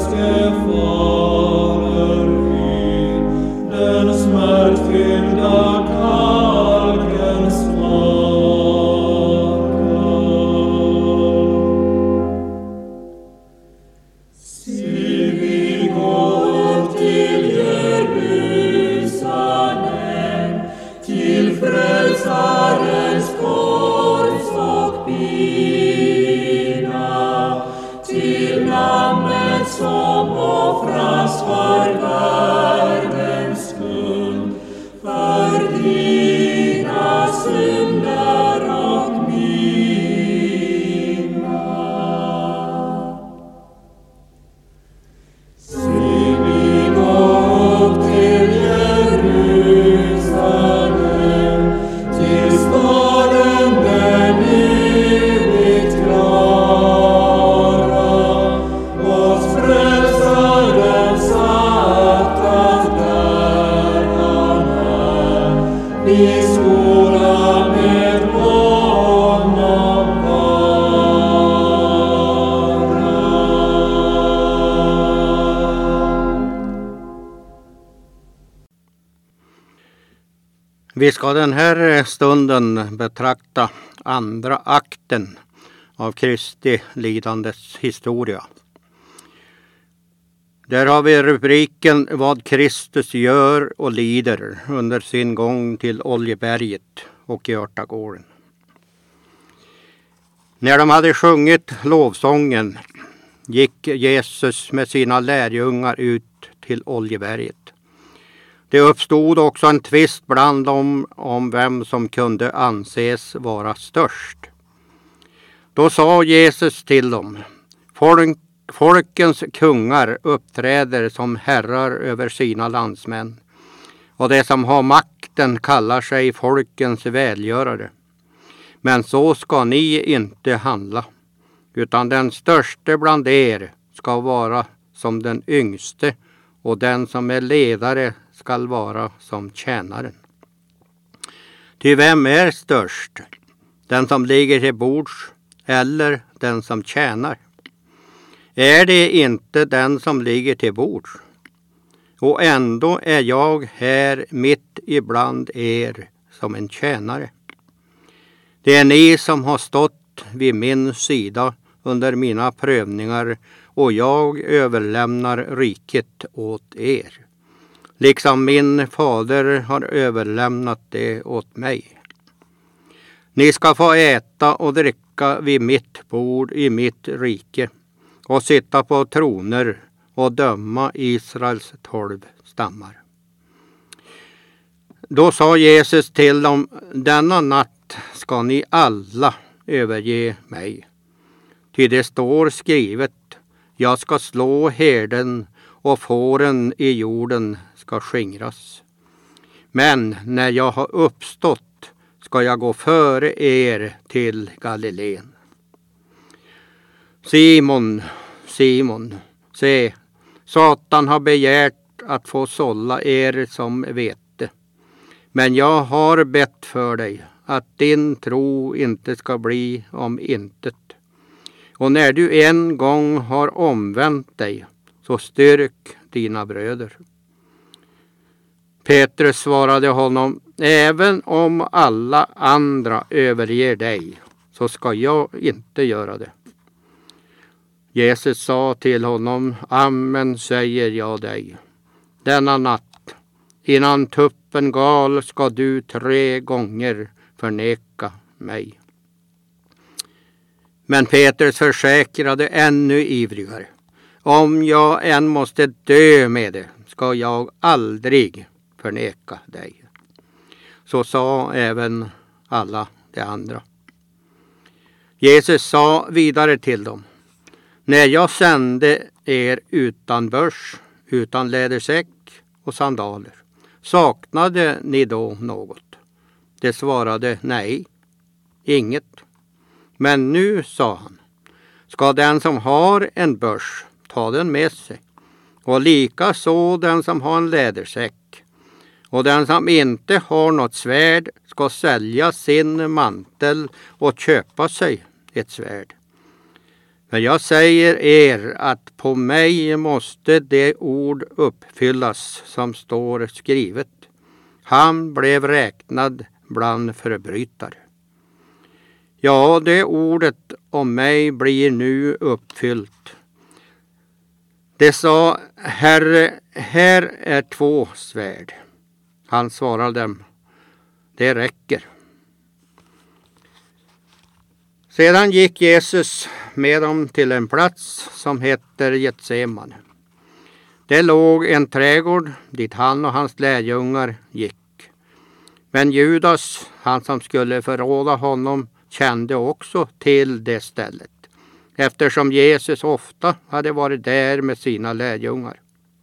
Vi ska den här stunden betrakta andra akten av Kristi lidandes historia. Där har vi rubriken vad Kristus gör och lider under sin gång till Oljeberget och i örtagården. När de hade sjungit lovsången gick Jesus med sina lärjungar ut till Oljeberget. Det uppstod också en tvist bland dem om vem som kunde anses vara störst. Då sa Jesus till dem: Folkens kungar uppträder som herrar över sina landsmän, och det som har makten kallar sig folkens välgörare. Men så ska ni inte handla, utan den störste bland er ska vara som den yngste, och den som är ledare skall vara som tjänaren. Ty vem är störst? Den som ligger till bords eller den som tjänar? Är det inte den som ligger till bords? Och ändå är jag här mitt ibland er som en tjänare. Det är ni som har stått vid min sida under mina prövningar, och jag överlämnar riket åt er, liksom min fader har överlämnat det åt mig. Ni ska få äta och dricka vid mitt bord i mitt rike och sitta på troner och döma Israels 12 stammar. Då sa Jesus till dem: denna natt ska ni alla överge mig. Ty det står skrivet: jag ska slå herden och fåren i jorden ska skingras. Men när jag har uppstått ska jag gå före er till Galileen. Simon, Simon, se, Satan har begärt att få sålla er som vete. Men jag har bett för dig att din tro inte ska bli om intet. Och när du en gång har omvänt dig, så styrk dina bröder. Petrus svarade honom: även om alla andra överger dig, så ska jag inte göra det. Jesus sa till honom: amen säger jag dig, denna natt innan tuppen gal ska du 3 gånger förneka mig. Men Petrus försäkrade ännu ivrigare: om jag än måste dö med det, ska jag aldrig förneka dig. Så sa även alla de andra. Jesus sa vidare till dem: när jag sände er utan börs, utan lädersäck och sandaler, saknade ni då något? Det svarade: nej, inget. Men nu, sa han, ska den som har en börs ta den med sig, och lika så den som har en lädersäck. Och den som inte har något svärd ska sälja sin mantel och köpa sig ett svärd. Men jag säger er att på mig måste det ord uppfyllas som står skrivet. Han blev räknad bland förbrytare. Ja, det ordet om mig blir nu uppfyllt. Det sa, Herre, här är 2 svärd. Han svarade dem, det räcker. Sedan gick Jesus med dem till en plats som heter Getsemane. Det låg en trädgård dit han och hans lärjungar gick. Men Judas, han som skulle förråda honom, kände också till det stället, eftersom Jesus ofta hade varit där med sina lärjungar.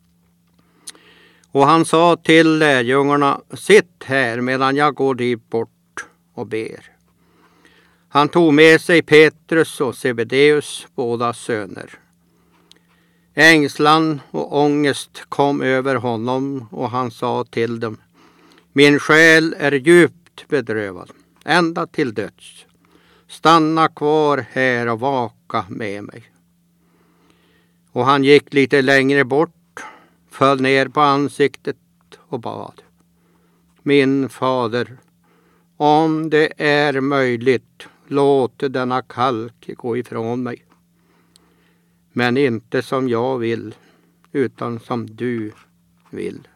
Och han sa till lärjungarna, sitt här medan jag går dit bort och ber. Han tog med sig Petrus och Sebedeus, båda söner. Ängslan och ångest kom över honom och han sa till dem, min själ är djupt bedrövad, ända till döds. Stanna kvar här och vaka med mig. Och han gick lite längre bort, föll ner på ansiktet och bad. Min fader, om det är möjligt, låt denna kalk gå ifrån mig. Men inte som jag vill, utan som du vill.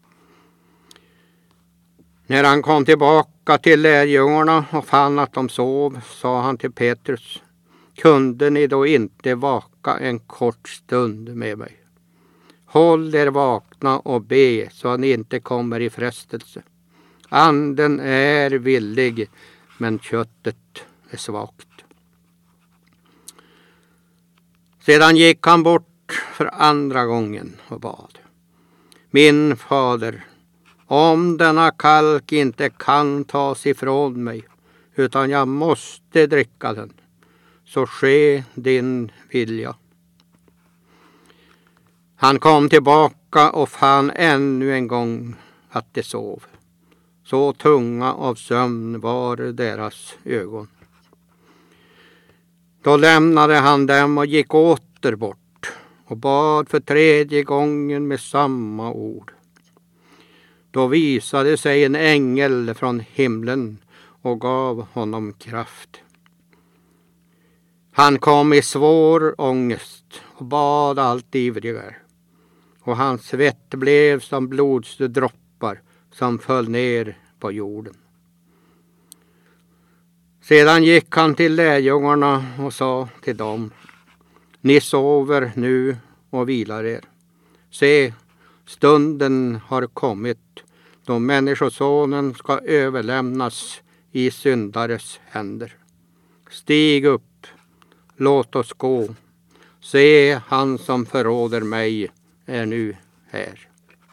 När han kom tillbaka till lärjungarna och fann att de sov, sa han till Petrus, kunde ni då inte vaka en kort stund med mig? Håll er vakna och be så att ni inte kommer i frestelse. Anden är villig, men köttet är svagt. Sedan gick han bort för andra gången och bad. Min fader, om denna kalk inte kan tas ifrån mig, utan jag måste dricka den, så ske din vilja. Han kom tillbaka och fann ännu en gång att de sov. Så tunga av sömn var deras ögon. Då lämnade han dem och gick åter bort och bad för 3:e gången med samma ord. Då visade sig en ängel från himlen och gav honom kraft. Han kom i svår ångest och bad allt ivrigare. Och hans svett blev som blodsdroppar som föll ner på jorden. Sedan gick han till lärjungarna och sa till dem, ni sover nu och vilar er. Se, stunden har kommit då människosonen ska överlämnas i syndares händer. Stig upp, låt oss gå. Se, han som förråder mig är nu här.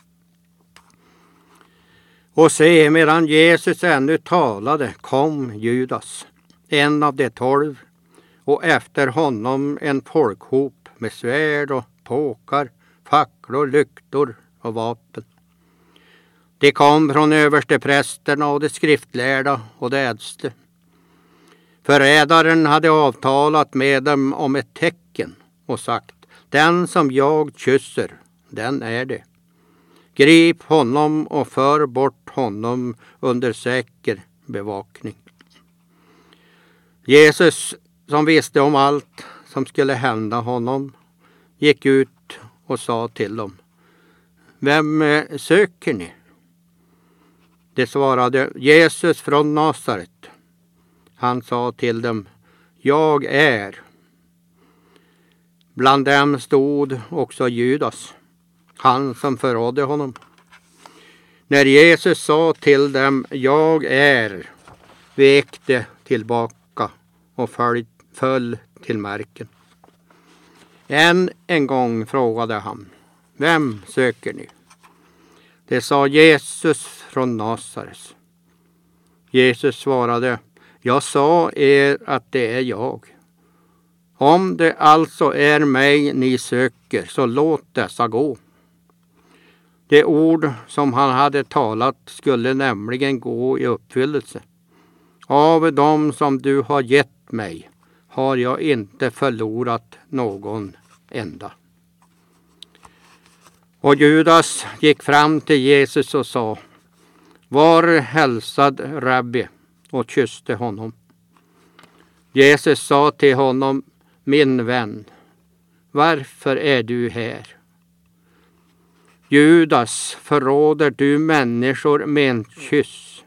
Och se, medan Jesus ännu talade kom Judas, en av de 12, och efter honom en folkhop med svärd och påkar, facklor, lyktor och vapen. De kom från översteprästerna och de skriftlärda och de äldste. Förrädaren hade avtalat med dem om ett tecken och sagt, den som jag kysser, den är det. Grip honom och för bort honom under säker bevakning. Jesus, som visste om allt som skulle hända honom, gick ut och sa till dem, vem söker ni? De svarade, Jesus från Nasaret. Han sa till dem, jag är. Bland dem stod också Judas, han som förrådde honom. När Jesus sa till dem, jag är, vek de tillbaka och föll till marken. Än en gång frågade han, vem söker ni? Det sa Jesus från Nasaret. Jesus svarade, jag sa er att det är jag. Om det alltså är mig ni söker, så låt dessa gå. Det ord som han hade talat skulle nämligen gå i uppfyllelse. Av dem som du har gett mig har jag inte förlorat någon enda. Och Judas gick fram till Jesus och sa: var hälsad, rabbi, och kysste honom. Jesus sa till honom: min vän, varför är du här? Judas, förråder du människor med en kyss?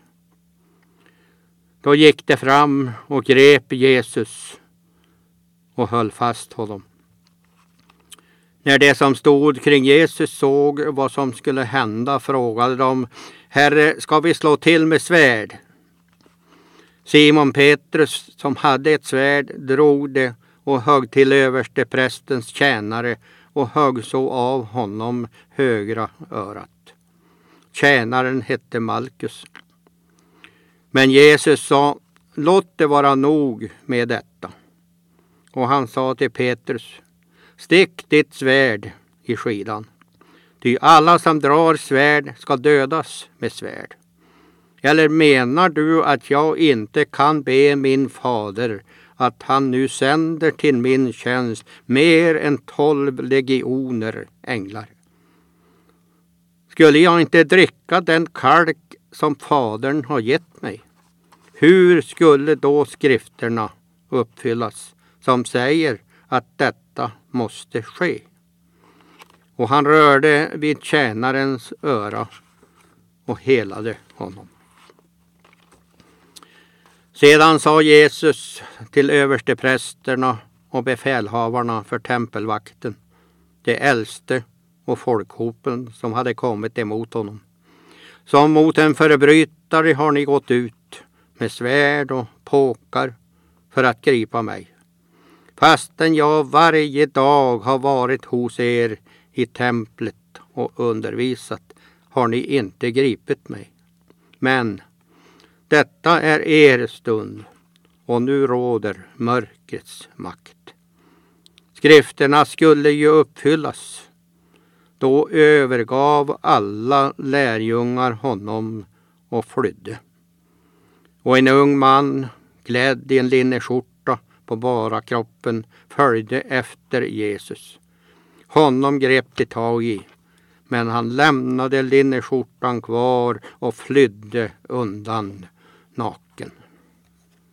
Då gick det fram och grep Jesus och höll fast honom. När de som stod kring Jesus såg vad som skulle hända frågade de: Herre, ska vi slå till med svärd? Simon Petrus, som hade ett svärd, drog det och högg till översteprästens tjänare och högg så av honom högra örat. Tjänaren hette Malkus. Men Jesus sa: låt det vara nog med detta. Och han sa till Petrus: stick ditt svärd i skidan. Ty alla som drar svärd ska dödas med svärd. Eller menar du att jag inte kan be min fader att han nu sänder till min tjänst mer än 12 legioner änglar? Skulle jag inte dricka den kalk som fadern har gett mig? Hur skulle då skrifterna uppfyllas som säger att detta måste ske? Och han rörde vid tjänarens öra och helade honom. Sedan sa Jesus till översteprästerna och befälhavarna för tempelvakten, de äldste och folkhopen som hade kommit emot honom: som mot en förbrytare har ni gått ut med svärd och påkar för att gripa mig. Fastän jag varje dag har varit hos er i templet och undervisat, har ni inte gripit mig. Men detta är er stund, och nu råder mörkrets makt. Skrifterna skulle ju uppfyllas. Då övergav alla lärjungar honom och flydde. Och en ung man, klädd i en linneskjorta på bara kroppen, följde efter Jesus. Honom grep de tag i, men han lämnade linneskjortan kvar och flydde undan naken.